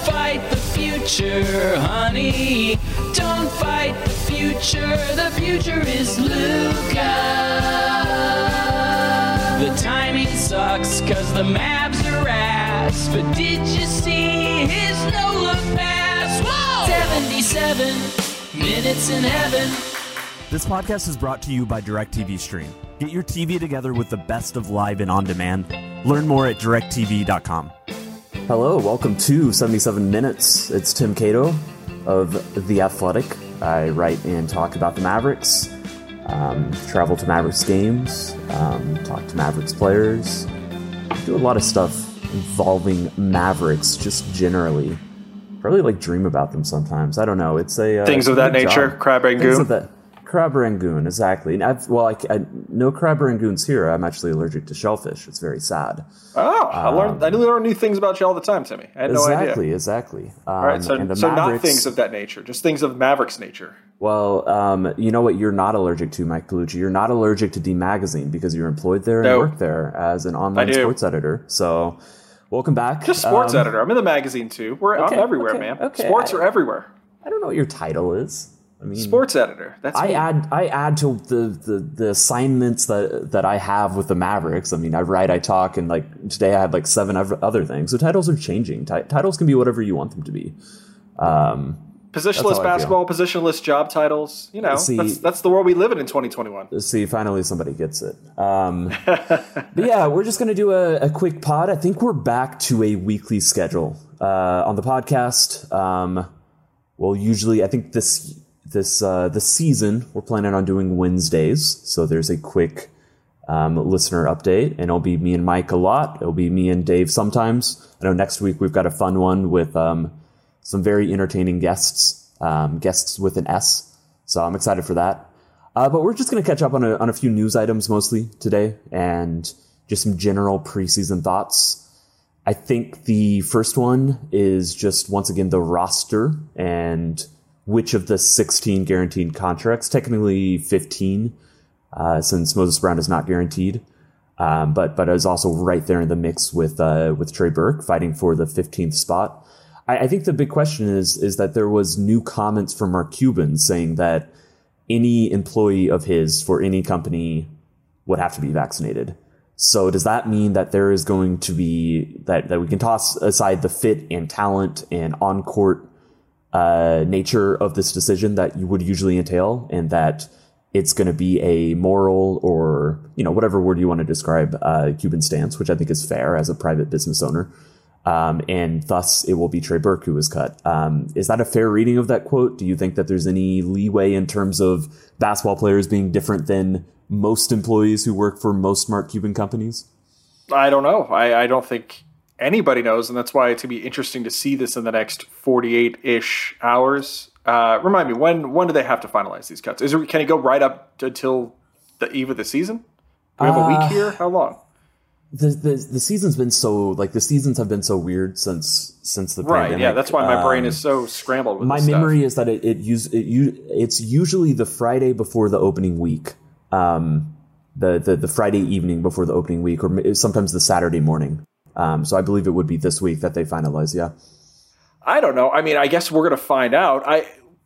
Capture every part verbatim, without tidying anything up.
fight the future, honey. Don't fight the future. The future is Luka. The timing sucks cause the Mavs are ass. But did you see his no-look pass? Whoa! seventy-seven minutes in heaven. This podcast is brought to you by DirecTV Stream. Get your T V together with the best of live and on-demand. Learn more at direct t v dot com. Hello, welcome to seventy-seven minutes. It's Tim Cato of The Athletic. I write and talk about the Mavericks, um, travel to Mavericks games, um, talk to Mavericks players, do a lot of stuff involving Mavericks just generally. Probably like dream about them sometimes. I don't know. It's a uh, things it's of a that nature. job. Crab Rangoon. Crab Rangoon, exactly. And I've, well, I, I, no Crab Rangoons here. I'm actually allergic to shellfish. It's very sad. Oh, I learned. Um, I learn new things about you all the time, Timmy. I had no exactly, idea. Exactly, exactly. Um, all right, so, and so Mavericks, not things of that nature, just things of Mavericks nature. Well, um, you know what you're not allergic to, Mike Palucci? You're not allergic to D Magazine because you're employed there no. and work there as an online sports editor. So, welcome back. Just sports um, editor. I'm in the magazine too. We're okay, I'm everywhere, okay, man. Okay. Sports I, are everywhere. I don't know what your title is. I mean, sports editor. That's I me. add I add to the, the, the assignments that that I have with the Mavericks. I mean, I write, I talk, and like today I had like seven other things. So titles are changing. T- titles can be whatever you want them to be. Um, positionless basketball, positionless job titles. You know, see, that's that's the world we live in in twenty twenty-one. See, finally somebody gets it. Um, but yeah, we're just gonna do a, a quick pod. I think we're back to a weekly schedule uh, on the podcast. Um, well, usually I think this. This uh, this season, we're planning on doing Wednesdays, so there's a quick um, listener update, and it'll be me and Mike a lot. It'll be me and Dave sometimes. I know next week we've got a fun one with um, some very entertaining guests, um, guests with an S, so I'm excited for that. Uh, but we're just going to catch up on a, on a few news items mostly today, and just some general preseason thoughts. I think the first one is just, once again, the roster and which of the sixteen guaranteed contracts, technically fifteen, uh, since Moses Brown is not guaranteed, um, but but is also right there in the mix with uh, with Trey Burke fighting for the fifteenth spot. I, I think the big question is is that there was new comments from Mark Cuban saying that any employee of his for any company would have to be vaccinated. So does that mean that there is going to be that that we can toss aside the fit and talent and on court Uh, nature of this decision that you would usually entail, and that it's going to be a moral or, you know, whatever word you want to describe uh, Cuban stance, which I think is fair as a private business owner. Um, and thus it will be Trey Burke who is cut. Um, is that a fair reading of that quote? Do you think that there's any leeway in terms of basketball players being different than most employees who work for most Mark Cuban companies? I don't know. I, I don't think anybody knows, and that's why it's going to be interesting to see this in the next forty-eight-ish hours. Uh, remind me, when when do they have to finalize these cuts? Is it, can it go right up to, until the eve of the season? Do we have uh, a week here? How long? The, the the season's been so, like, the seasons have been so weird since since the right, pandemic. yeah, that's why my um, brain is so scrambled with my this memory stuff. is that it, it, use, it it's usually the Friday before the opening week. Um, the, the, the Friday evening before the opening week, or sometimes the Saturday morning. Um, so I believe it would be this week that they finalize. Yeah. I don't know. I mean, I guess we're going to find out. I,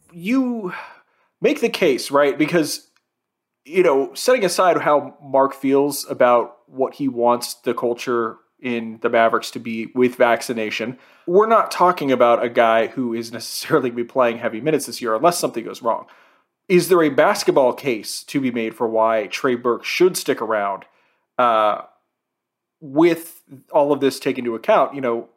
you make the case, right? Because, you know, setting aside how Mark feels about what he wants the culture in the Mavericks to be with vaccination, we're not talking about a guy who is necessarily going to be playing heavy minutes this year unless something goes wrong. Is there a basketball case to be made for why Trey Burke should stick around, uh, with all of this taken into account? You know,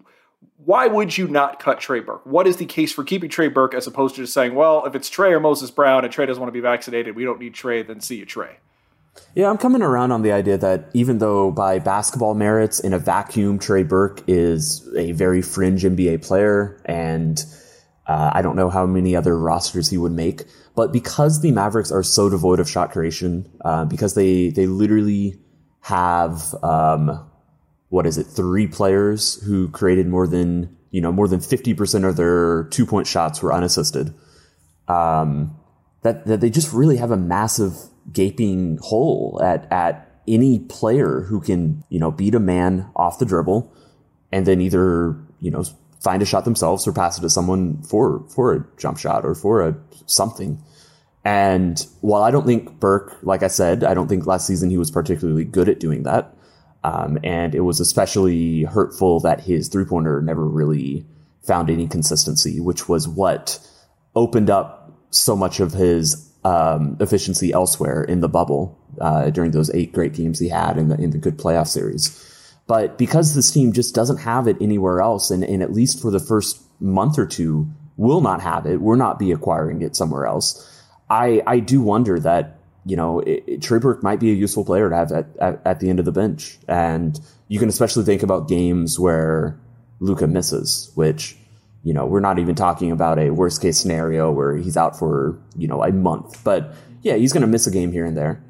why would you not cut Trey Burke? What is the case for keeping Trey Burke as opposed to just saying, well, if it's Trey or Moses Brown and Trey doesn't want to be vaccinated, we don't need Trey, then see you, Trey? Yeah, I'm coming around on the idea that even though by basketball merits in a vacuum, Trey Burke is a very fringe N B A player, and uh, I don't know how many other rosters he would make, but because the Mavericks are so devoid of shot creation, uh, because they, they literally have, um, what is it, three players who created more than, you know, more than fifty percent of their two point shots were unassisted. Um, that, that they just really have a massive gaping hole at, at any player who can, you know, beat a man off the dribble and then either, you know, find a shot themselves or pass it to someone for for a jump shot or for a something. And while I don't think Burke, like I said, I don't think last season he was particularly good at doing that. Um, and it was especially hurtful that his three-pointer never really found any consistency, which was what opened up so much of his um, efficiency elsewhere in the bubble uh, during those eight great games he had in the, in the good playoff series. But because this team just doesn't have it anywhere else, and, and at least for the first month or two will not have it, we'll not be acquiring it somewhere else. I, I do wonder that, you know, it, it, Trey Burke might be a useful player to have at, at, at the end of the bench. And you can especially think about games where Luka misses, which, you know, we're not even talking about a worst case scenario where he's out for, you know, a month. But yeah, he's going to miss a game here and there.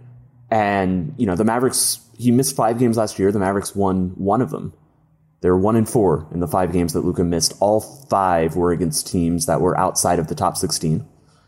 And, you know, the Mavericks, he missed five games last year. The Mavericks won one of them. They were one and four in the five games that Luka missed. All five were against teams that were outside of the top sixteen.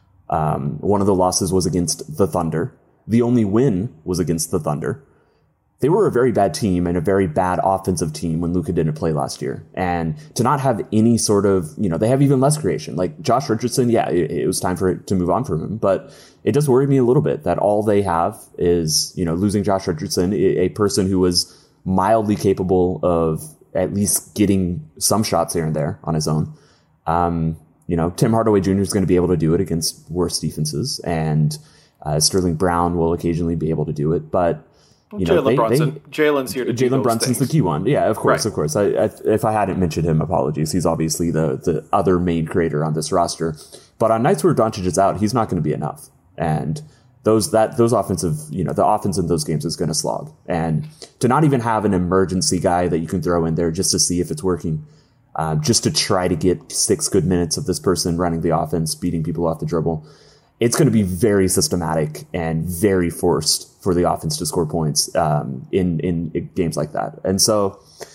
Um, one of the losses was against the Thunder. The only win was against the Thunder. They were a very bad team and a very bad offensive team when Luka didn't play last year. And to not have any sort of, you know, they have even less creation. Like Josh Richardson, yeah, it, it was time for it to move on from him. But it does worry me a little bit that all they have is, you know, losing Josh Richardson, a person who was mildly capable of at least getting some shots here and there on his own. Um, You know, Tim Hardaway Junior is going to be able to do it against worse defenses, and uh, Sterling Brown will occasionally be able to do it. But you know, Jalen Brunson, Jalen's here to do Jalen Brunson's things. The key one. Yeah, of course, right. of course. I, I, if I hadn't mentioned him, apologies. He's obviously the the other main creator on this roster. But on nights where Doncic is out, he's not going to be enough. And those that those offensive, you know, the offense in those games is going to slog. And to not even have an emergency guy that you can throw in there just to see if it's working. Um, just to try to get six good minutes of this person running the offense, beating people off the dribble. It's going to be very systematic and very forced for the offense to score points um, in, in games like that. And so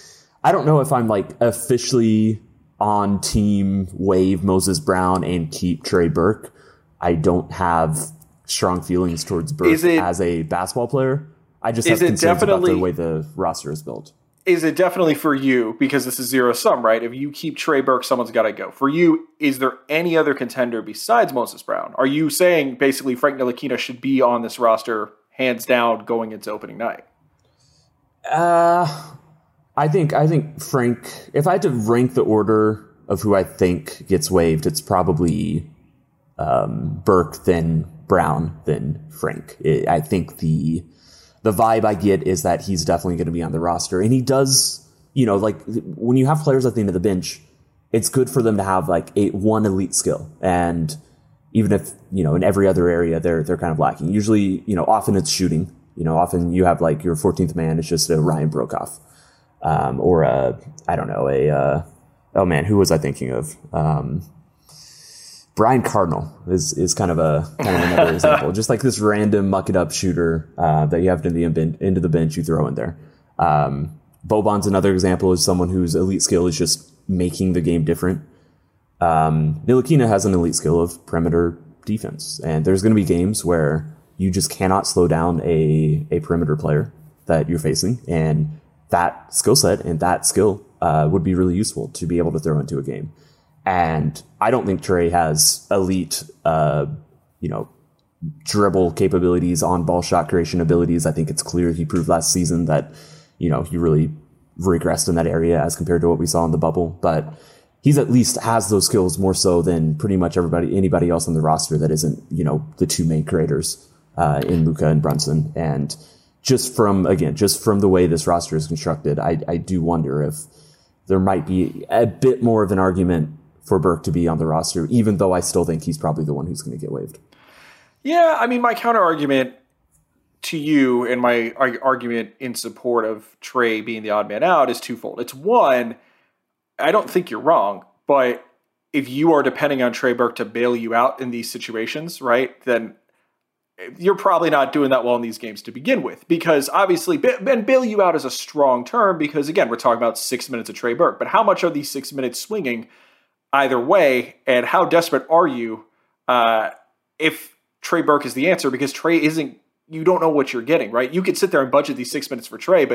I don't know if I'm like officially on team waive Moses Brown and keep Trey Burke. I don't have strong feelings towards Burke it, as a basketball player. I just have concerns about the way the roster is built. Is it definitely for you, because this is zero sum, right? If you keep Trey Burke, someone's got to go. For you, is there any other contender besides Moses Brown? Are you saying basically Frank Ntilikina should be on this roster, hands down, going into opening night? Uh, I think I think Frank, if I had to rank the order of who I think gets waived, it's probably um, Burke, then Brown, then Frank. It, I think the... The vibe I get is that he's definitely going to be on the roster. And he does, you know, like when you have players at the end of the bench, it's good for them to have like a one elite skill. And even if, you know, in every other area, they're, they're kind of lacking. Usually, you know, often it's shooting, you know, often you have like your fourteenth man is just a Ryan Brokoff, um, or a, I don't know, a, uh, oh man, who was I thinking of? Um, Brian Cardinal is, is kind of a kind of another example. Just like this random muck it up shooter uh, that you have to the into the bench you throw in there. Um, Boban's another example is someone whose elite skill is just making the game different. Um, Ntilikina has an elite skill of perimeter defense, and there's going to be games where you just cannot slow down a a perimeter player that you're facing, and that skill set and that skill uh, would be really useful to be able to throw into a game. And I don't think Trey has elite, uh, you know, dribble capabilities, on ball shot creation abilities. I think it's clear he proved last season that, you know, he really regressed in that area as compared to what we saw in the bubble. But he's at least has those skills more so than pretty much everybody, anybody else on the roster that isn't, you know, the two main creators uh, in Luka and Brunson. And just from, again, just from the way this roster is constructed, I, I do wonder if there might be a bit more of an argument for Burke to be on the roster, even though I still think he's probably the one who's going to get waived. Yeah, I mean, my counter argument to you and my argument in support of Trey being the odd man out is twofold. It's one, I don't think you're wrong, but if you are depending on Trey Burke to bail you out in these situations, right, then you're probably not doing that well in these games to begin with, because obviously, and bail you out is a strong term because, again, we're talking about six minutes of Trey Burke, but how much are these six minutes swinging either way, and how desperate are you uh, if Trey Burke is the answer? Because Trey isn't, you don't know what you're getting, right? You could sit there and budget these six minutes for Trey, but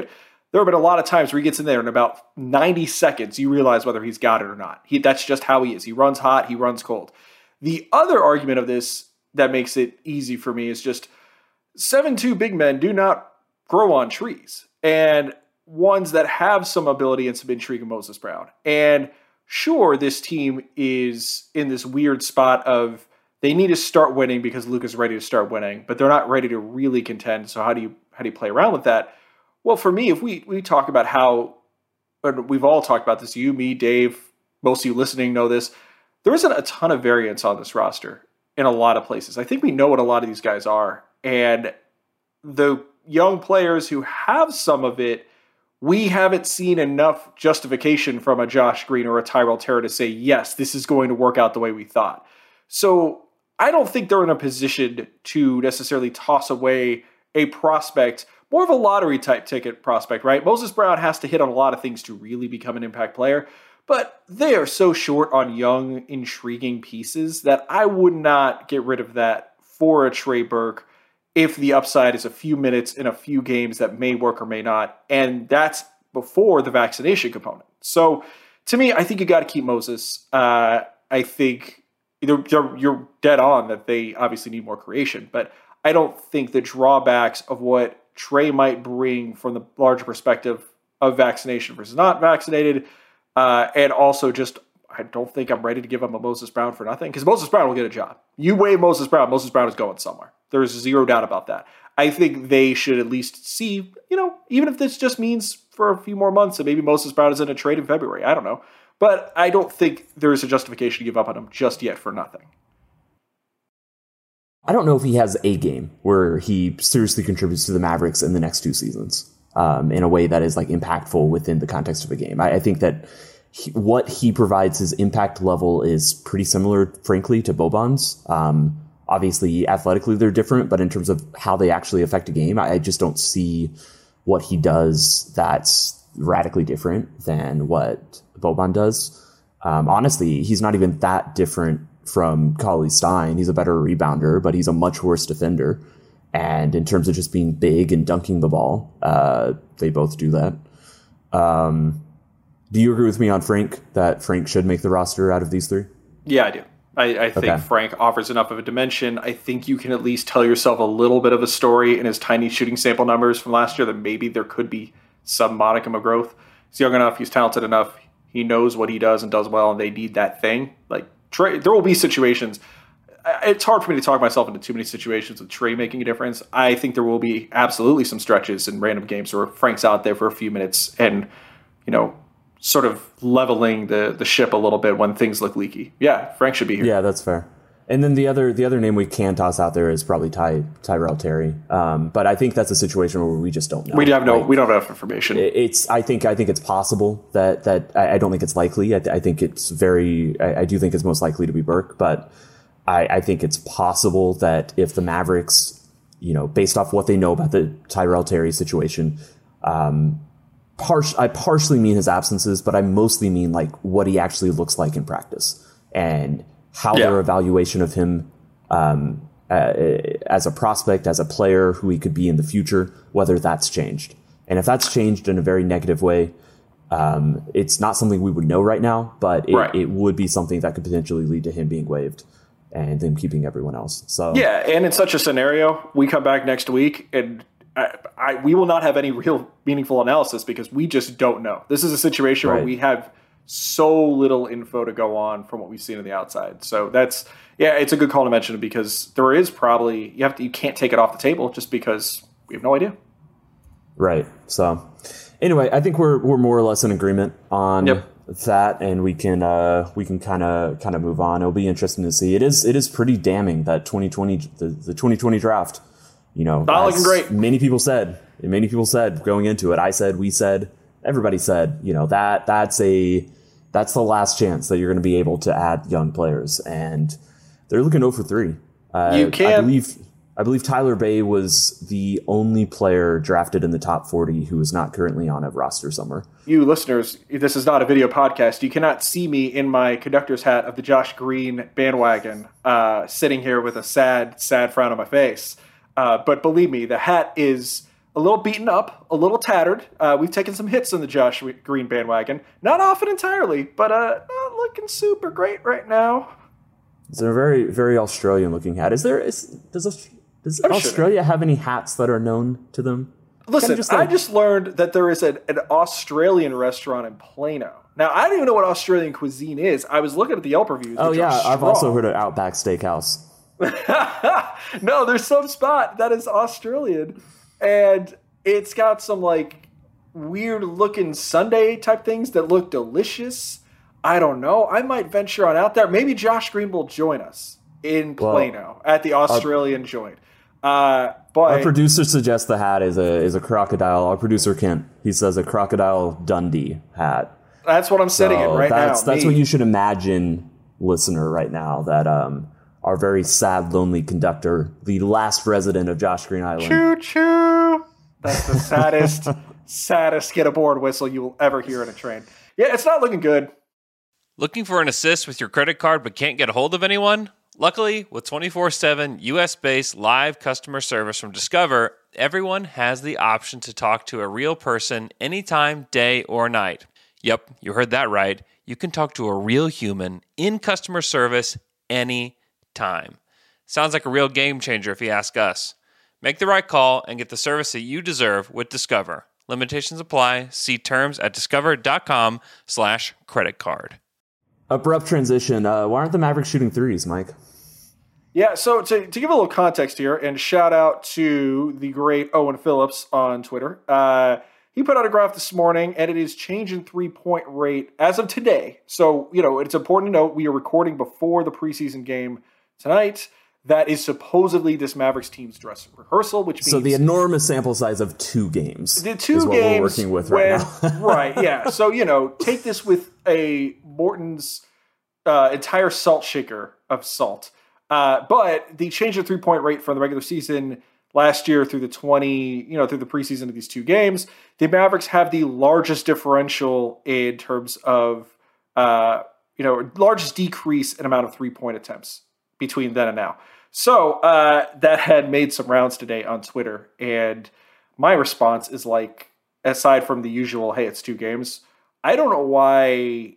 there have been a lot of times where he gets in there in about ninety seconds, you realize whether he's got it or not. He, that's just how he is. He runs hot, he runs cold. The other argument of this that makes it easy for me is just seven two big men do not grow on trees. And ones that have some ability and some intrigue in Moses Brown. And sure, this team is in this weird spot of they need to start winning because Luka's ready to start winning, but they're not ready to really contend. So how do you how do you play around with that? Well, for me, if we we talk about how, and we've all talked about this, you, me, Dave, most of you listening know this, there isn't a ton of variance on this roster in a lot of places. I think we know what a lot of these guys are. And the young players who have some of it, we haven't seen enough justification from a Josh Green or a Tyrell Terry to say, yes, this is going to work out the way we thought. So I don't think they're in a position to necessarily toss away a prospect, more of a lottery type ticket prospect, right? Moses Brown has to hit on a lot of things to really become an impact player, but they are so short on young, intriguing pieces that I would not get rid of that for a Trey Burke if the upside is a few minutes in a few games that may work or may not. And that's before the vaccination component. So to me, I think you got to keep Moses. Uh, I think you're, you're dead on that they obviously need more creation, but I don't think the drawbacks of what Trey might bring from the larger perspective of vaccination versus not vaccinated, uh, and also just I don't think I'm ready to give up a Moses Brown for nothing, because Moses Brown will get a job. You waive Moses Brown, Moses Brown is going somewhere. There's zero doubt about that. I think they should at least see, you know, even if this just means for a few more months and maybe Moses Brown is in a trade in February. I don't know. But I don't think there's a justification to give up on him just yet for nothing. I don't know if he has a game where he seriously contributes to the Mavericks in the next two seasons um, in a way that is like impactful within the context of a game. I, I think that he, what he provides, his impact level is pretty similar, frankly, to Boban's. Um, obviously, athletically, they're different, but in terms of how they actually affect a game, I, I just don't see what he does that's radically different than what Boban does. Um, honestly, he's not even that different from Cauley Stein. He's a better rebounder, but he's a much worse defender. And in terms of just being big and dunking the ball, uh, they both do that. Um, do you agree with me on Frank that Frank should make the roster out of these three? Yeah, I do. I, I think Okay. Frank offers enough of a dimension. I think you can at least tell yourself a little bit of a story in his tiny shooting sample numbers from last year that maybe there could be some modicum of growth. He's young enough. He's talented enough. He knows what he does and does well, and they need that thing. Like Trey, there will be situations. It's hard for me to talk myself into too many situations with Trey making a difference. I think there will be absolutely some stretches in random games where Frank's out there for a few minutes and, you know, sort of leveling the, the ship a little bit when things look leaky. Yeah, Frank should be here. Yeah, that's fair. And then the other the other name we can toss out there is probably Ty Tyrell Terry. Um, but I think that's a situation where we just don't know. We have no, Like, we don't have enough information. It's. I think. I think it's possible that that. I, I don't think it's likely. I, I think it's very. I, I do think it's most likely to be Burke, but I, I think it's possible that if the Mavericks, you know, based off what they know about the Tyrell Terry situation, um, par- I partially mean his absences, but I mostly mean like what he actually looks like in practice and how Yeah. their evaluation of him um, uh, as a prospect, as a player, who he could be in the future, whether that's changed. And if that's changed in a very negative way, um, it's not something we would know right now, but it, Right. it would be something that could potentially lead to him being waived and them keeping everyone else. So Yeah, and in such a scenario, we come back next week and I, I, we will not have any real meaningful analysis because we just don't know. This is a situation where Right. we have so little info to go on from what we've seen on the outside. So that's, yeah, it's a good call to mention because there is probably, you have to, you can't take it off the table just because we have no idea. Right. So anyway, I think we're we're more or less in agreement on Yep. that, and we can uh, we can kind of kind of move on. It'll be interesting to see. It is it is pretty damning that twenty twenty the, the twenty twenty draft. You know, Not as looking great. Many people said. Many people said going into it. I said. We said. Everybody said. You know that that's a that's the last chance that you're going to be able to add young players, and they're looking zero for three. Uh, You I can't- believe. I believe Tyler Bay was the only player drafted in the top forty who is not currently on a roster somewhere. You listeners, this is not a video podcast. You cannot see me in my conductor's hat of the Josh Green bandwagon, uh, sitting here with a sad, sad frown on my face. Uh, but believe me, the hat is a little beaten up, a little tattered. Uh, we've taken some hits on the Josh Green bandwagon. Not often entirely, but uh, not looking super great right now. It's a very, very Australian-looking hat. Is there? Is, does does I'm Australia sure. have any hats that are known to them? Listen, just like, I just learned that there is an, an Australian restaurant in Plano. Now, I don't even know what Australian cuisine is. I was looking at the Yelp reviews. Oh, yeah. I've also heard of Outback Steakhouse. No, there's some spot that is Australian. And it's got some, like, weird-looking sundae type things that look delicious. I don't know. I might venture on out there. Maybe Josh Green will join us in Plano well, at the Australian our, joint. Uh, but our producer suggests the hat is a is a crocodile. Our producer Kent, he says a Crocodile Dundee hat. That's what I'm sitting so in right that's, now. That's me. what you should imagine, listener, right now. That um, our very sad, lonely conductor, the last resident of Josh Green Island. Choo choo. That's the saddest, saddest get aboard whistle you will ever hear in a train. Yeah, it's not looking good. Looking for an assist with your credit card but can't get a hold of anyone? Luckily, with twenty-four seven U S-based live customer service from Discover, everyone has the option to talk to a real person anytime, day or night. Yep, you heard that right. You can talk to a real human in customer service anytime. Sounds like a real game changer if you ask us. Make the right call and get the service that you deserve with Discover. Limitations apply. See terms at discover.com slash credit card. Abrupt transition. Uh, why aren't the Mavericks shooting threes, Mike? Yeah, so to, to give a little context here, and shout out to the great Owen Phillips on Twitter. Uh, he put out a graph this morning, and it is changing three-point rate as of today. So, you know, it's important to note we are recording before the preseason game tonight. That is supposedly this Mavericks team's dress rehearsal, which means... So the enormous sample size of two games the two is what games we're working with right when, now. Right, yeah. So, you know, take this with a Morton's uh, entire salt shaker of salt. Uh, but the change of three-point rate from the regular season last year through the twenty, you know, through the preseason of these two games, the Mavericks have the largest differential in terms of, uh, you know, largest decrease in amount of three-point attempts between then and now. So uh, that had made some rounds today on Twitter, and my response is like, aside from the usual, hey, it's two games, I don't know why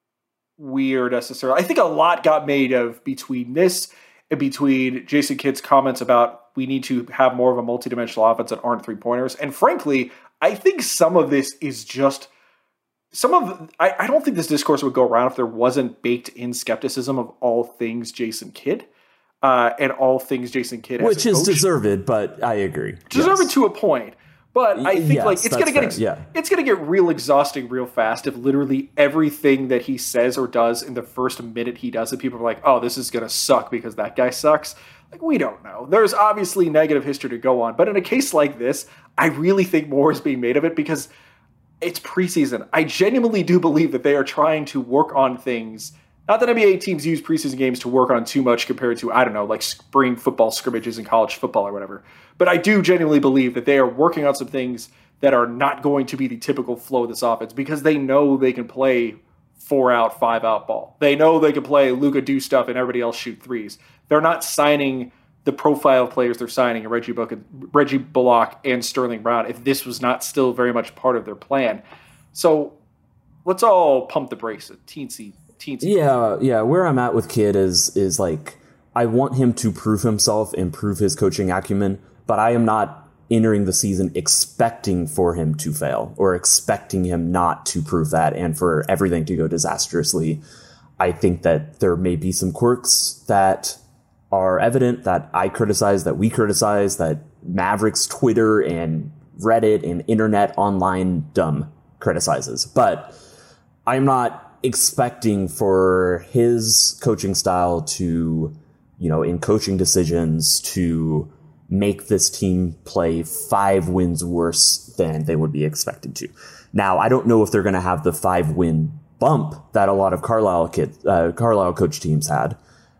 we are necessarily... I think a lot got made of between this and between Jason Kidd's comments about we need to have more of a multidimensional offense that aren't three-pointers. And frankly, I think some of this is just... Some of... I, I don't think this discourse would go around if there wasn't baked-in skepticism of all things Jason Kidd. Uh, and all things Jason Kidd, which is coach. deserved, but I agree. Deserved yes. to a point, but I think yes, like it's gonna get ex- yeah. it's gonna get real exhausting real fast if literally everything that he says or does in the first minute he does it, people are like, "Oh, this is gonna suck because that guy sucks." Like, we don't know. There's obviously negative history to go on, but in a case like this, I really think more is being made of it because it's preseason. I genuinely do believe that they are trying to work on things. Not that N B A teams use preseason games to work on too much compared to, I don't know, like spring football scrimmages in college football or whatever. But I do genuinely believe that they are working on some things that are not going to be the typical flow of this offense because they know they can play four out, five out ball. They know they can play Luka do stuff and everybody else shoot threes. They're not signing the profile of players they're signing, Reggie Bullock, Reggie Bullock and Sterling Brown, if this was not still very much part of their plan. So let's all pump the brakes at teensy. Teensy. Yeah, yeah. Where I'm at with Kidd is is like I want him to prove himself and prove his coaching acumen, but I am not entering the season expecting for him to fail or expecting him not to prove that and for everything to go disastrously. I think that there may be some quirks that are evident that I criticize, that we criticize, that Mavericks Twitter and Reddit and internet online dumb criticizes, but I'm not expecting for his coaching style to, you know, in coaching decisions to make this team play five wins worse than they would be expected to. Now, I don't know if they're going to have the five win bump that a lot of Carlisle kid, uh, Carlisle coach teams had.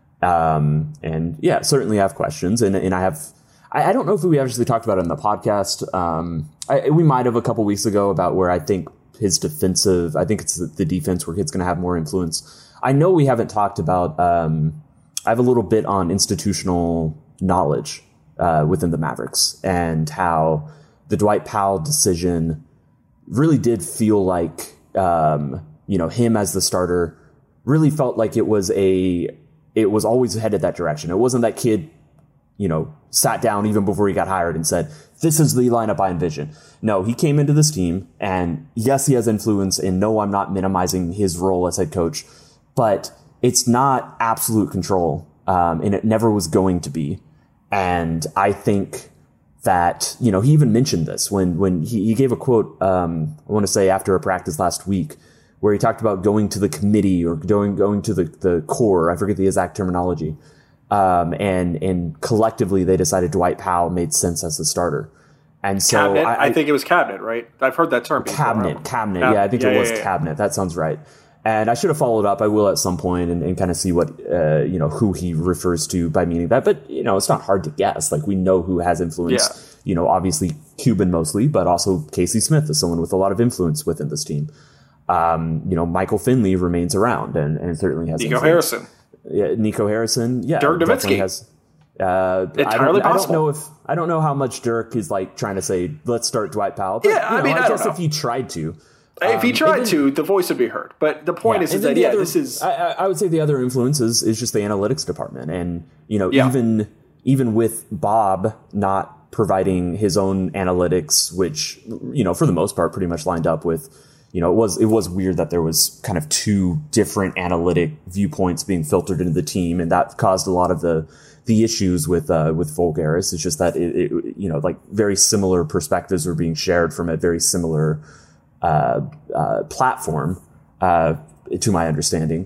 Um, and yeah, certainly have questions. And, and I have, I, I don't know if we actually talked about it in the podcast. Um, I, we might have a couple weeks ago about where I think his defensive, I think it's the defense where Kidd's going to have more influence. I know we haven't talked about, um, I have a little bit on institutional knowledge uh, within the Mavericks and how the Dwight Powell decision really did feel like, um, you know, him as the starter really felt like it was a, it was always headed that direction. It wasn't that kid, you know, sat down even before he got hired and said, this is the lineup I envision. No, he came into this team, and yes, he has influence, and no, I'm not minimizing his role as head coach, but it's not absolute control, um, and it never was going to be. And I think that, you know, he even mentioned this when, when he, he gave a quote, um, I want to say after a practice last week, where he talked about going to the committee or going, going to the, the core. I forget the exact terminology. Um, and, and collectively they decided Dwight Powell made sense as the starter. And so cabinet, I, I think it was cabinet, right? I've heard that term. Cabinet, cabinet. Yeah, I think yeah, it was yeah, yeah. cabinet. That sounds right. And I should have followed up. I will at some point and, and kind of see what, uh, you know, who he refers to by meaning that. But, you know, it's not hard to guess. Like, we know who has influence, yeah. you know, obviously Cuban mostly, but also Casey Smith is someone with a lot of influence within this team. Um, you know, Michael Finley remains around and, and certainly has Nico influence. Harrison. Yeah, Nico Harrison. Yeah. Dirk Nowitzki. Has, uh, Entirely I don't, possible. I don't know if, I don't know how much Dirk is like trying to say, let's start Dwight Powell. But, yeah, I you know, mean, I, I guess don't if know. he tried to. If he Um, tried then, to, the voice would be heard. But the point yeah, is, is then that, yeah, other, this is... I, I would say the other influence is, is just the analytics department. And, you know, Yeah. even even with Bob not providing his own analytics, which, you know, for the most part, pretty much lined up with, you know, it was it was weird that there was kind of two different analytic viewpoints being filtered into the team. And that caused a lot of the the issues with uh, with Voulgaris. It's just that, it, it, you know, like very similar perspectives were being shared from a very similar Uh, uh, platform, uh, to my understanding.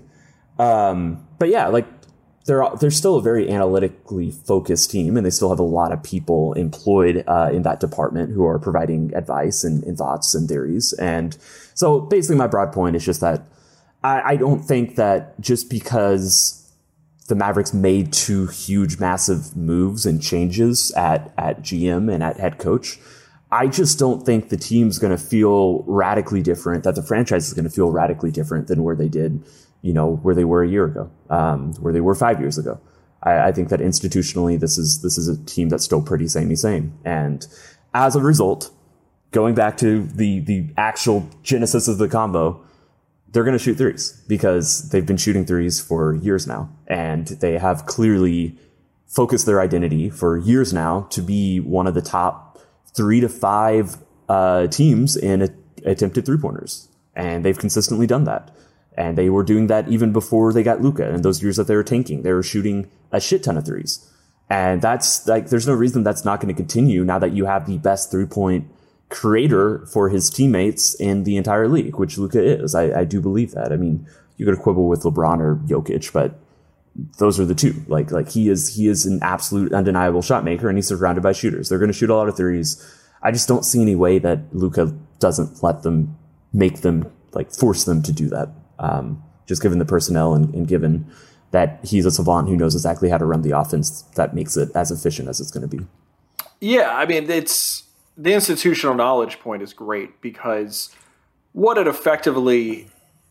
Um, but yeah, like they're, they're still a very analytically focused team, and they still have a lot of people employed, uh, in that department who are providing advice and, and thoughts and theories. And so basically my broad point is just that I, I don't think that just because the Mavericks made two huge, massive moves and changes at, at G M and at head coach, I just don't think the team's going to feel radically different, that the franchise is going to feel radically different than where they did, you know, where they were a year ago, um, where they were five years ago. I, I think that institutionally, this is, this is a team that's still pretty samey same. And as a result, going back to the, the actual genesis of the combo, they're going to shoot threes because they've been shooting threes for years now. And they have clearly focused their identity for years now to be one of the top three to five uh, teams in a, attempted three-pointers. And they've consistently done that. And they were doing that even before they got Luka. And those years that they were tanking, they were shooting a shit ton of threes. And that's like, there's no reason that's not going to continue now that you have the best three-point creator for his teammates in the entire league, which Luka is. I, I do believe that. I mean, you could quibble with LeBron or Jokic, but those are the two. Like, like he is, he is an absolute undeniable shot maker, and he's surrounded by shooters. They're going to shoot a lot of threes. I just don't see any way that Luka doesn't let them, make them, like force them to do that. Um, just given the personnel and, and given that he's a savant who knows exactly how to run the offense that makes it as efficient as it's going to be. Yeah, I mean, it's the institutional knowledge point is great because what it effectively,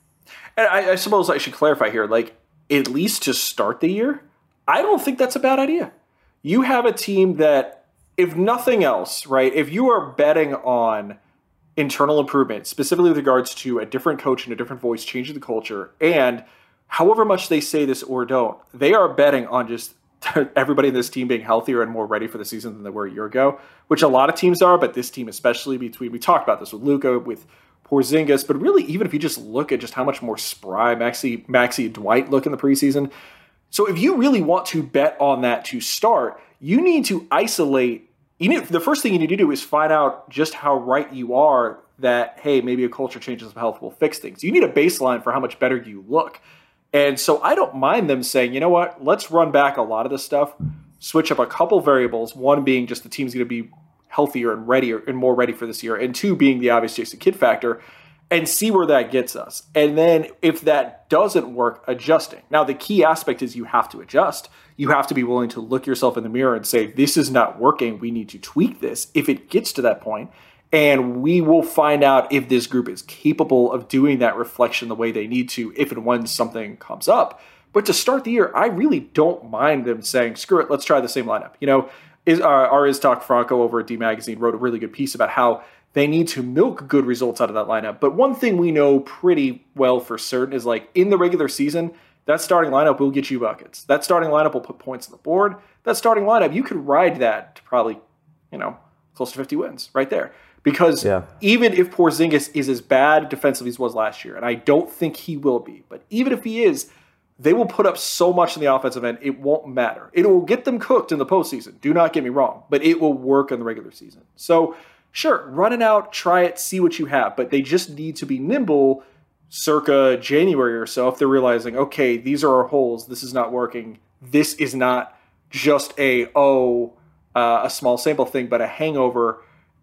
and I, I suppose I should clarify here, like, at least to start the year, I don't think that's a bad idea. You have a team that, if nothing else, right, if you are betting on internal improvement, specifically with regards to a different coach and a different voice changing the culture, and however much they say this or don't, they are betting on just everybody in this team being healthier and more ready for the season than they were a year ago, which a lot of teams are, but this team especially, between, we talked about this with Luka, with Porzingis, but really, even if you just look at just how much more spry Maxey, Maxey and Dwight look in the preseason. So if you really want to bet on that to start, you need to isolate. You need, the first thing you need to do is find out just how right you are that, hey, maybe a culture change of health will fix things. You need a baseline for how much better you look. And so I don't mind them saying, you know what, let's run back a lot of this stuff, switch up a couple variables, one being just the team's going to be healthier and readier and more ready for this year, and two being the obvious Jason Kidd factor, and see where that gets us. And then if that doesn't work, adjusting. Now, the key aspect is you have to adjust. You have to be willing to look yourself in the mirror and say, this is not working. We need to tweak this if it gets to that point. And we will find out if this group is capable of doing that reflection the way they need to if and when something comes up. But to start the year, I really don't mind them saying, screw it, let's try the same lineup. You know, is uh, our Iztok Franco over at D Magazine wrote a really good piece about how they need to milk good results out of that lineup. But one thing we know pretty well for certain is, like, in the regular season, that starting lineup will get you buckets. That starting lineup will put points on the board. That starting lineup, you could ride that to probably, you know, close to fifty wins right there. Because yeah. even if Porzingis is as bad defensively as he was last year, and I don't think he will be, but even if he is, they will put up so much in the offensive end, it won't matter. It will get them cooked in the postseason. Do not get me wrong, but it will work in the regular season. So, sure, run it out, try it, see what you have, but they just need to be nimble circa January or so if they're realizing, okay, these are our holes, this is not working, this is not just a, oh, uh, a small sample thing, but a hangover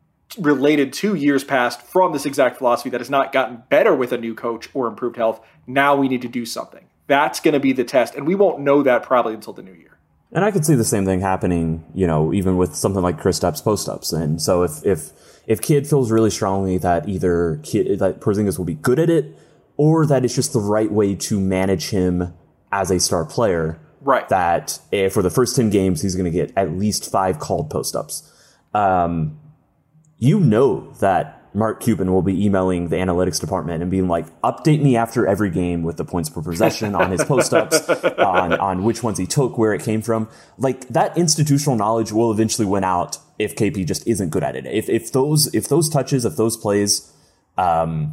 related to years past from this exact philosophy that has not gotten better with a new coach or improved health. Now we need to do something. That's going to be the test, and we won't know that probably until the new year. And I could see the same thing happening, you know, even with something like Kristaps post-ups. And so if if if Kidd feels really strongly that either Kidd, that Porzingis will be good at it, or that it's just the right way to manage him as a star player, right? That if for the first ten games he's going to get at least five called post-ups. Um, you know that Mark Cuban will be emailing the analytics department and being like, update me after every game with the points per possession on his post-ups, on, on which ones he took, where it came from. Like, that institutional knowledge will eventually win out if K P just isn't good at it. If if those if those touches, if those plays um,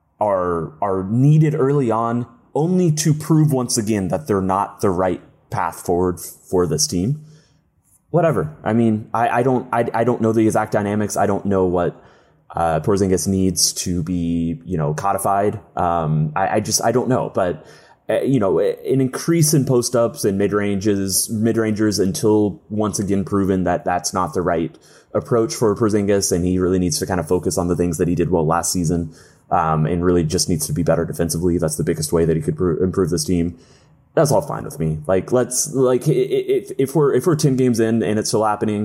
are are needed early on, only to prove once again that they're not the right path forward for this team, whatever. I mean, I, I don't I, I don't know the exact dynamics. I don't know what Uh, Porzingis needs to be, you know, codified. Um, I, I just, I don't know, but, uh, you know, an increase in post-ups and mid-ranges, mid-rangers until once again proven that that's not the right approach for Porzingis, and he really needs to kind of focus on the things that he did well last season, um, and really just needs to be better defensively. That's the biggest way that he could pr- improve this team. That's all fine with me. Like, let's, like, if, if we're, if we're ten games in and it's still happening,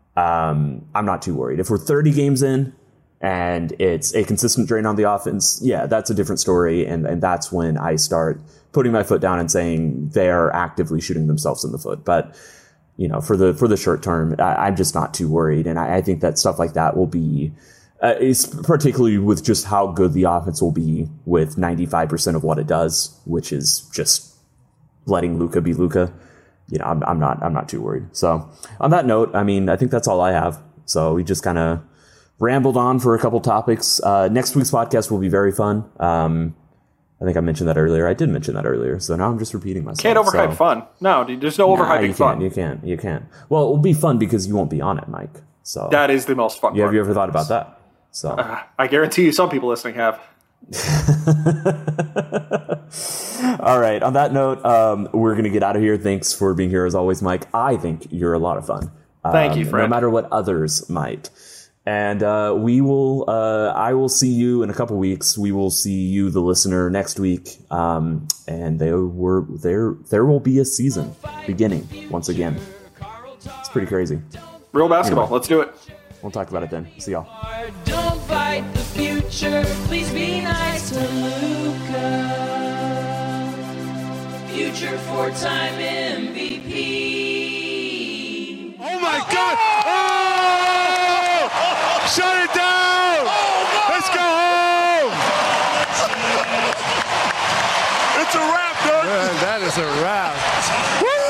um, I'm not too worried. If we're thirty games in, and it's a consistent drain on the offense, yeah, that's a different story. And, and that's when I start putting my foot down and saying they're actively shooting themselves in the foot. But, you know, for the for the short term, I, I'm just not too worried. And I, I think that stuff like that will be, uh, is particularly with just how good the offense will be with ninety-five percent of what it does, which is just letting Luka be Luka. You know, I'm, I'm not I'm not too worried. So on that note, I mean, I think that's all I have. So we just kind of rambled on for a couple topics. Uh, next week's podcast will be very fun. Um, I think I mentioned that earlier. I did mention that earlier, so now I'm just repeating myself. Can't overhype so. fun. No, dude, there's no nah, overhyping you fun. Can't, you can't. You can't. Well, it will be fun because you won't be on it, Mike. So that is the most fun. Yeah, part. have you ever thought about that? So uh, I guarantee you, some people listening have. All right. On that note, um, we're going to get out of here. Thanks for being here as always, Mike. I think you're a lot of fun. Um, Thank you, friend. No matter what others might. And uh, we will. Uh, I will see you in a couple weeks. We will see you, the listener, next week. Um, and there were there. There will be a season beginning once again. It's pretty crazy. Real basketball. Anyway, let's do it. We'll talk about it then. See y'all. Don't fight the future. Please be nice to Luka. Future four-time M V P. Oh my God! Oh! Shut it down! Oh, let's go home! It's a wrap, dude! Man, that is a wrap. Woo!